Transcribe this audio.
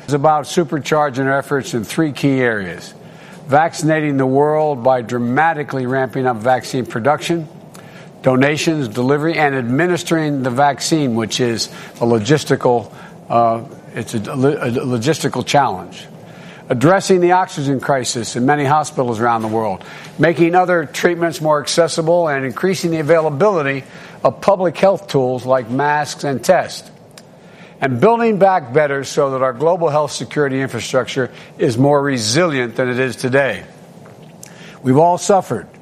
It's about supercharging our efforts in three key areas: vaccinating the world by dramatically ramping up vaccine production, donations, delivery, and administering the vaccine, which is a logistical challenge. Addressing the oxygen crisis in many hospitals around the world, making other treatments more accessible, and increasing the availability of public health tools like masks and tests. And building back better so that our global health security infrastructure is more resilient than it is today. We've all suffered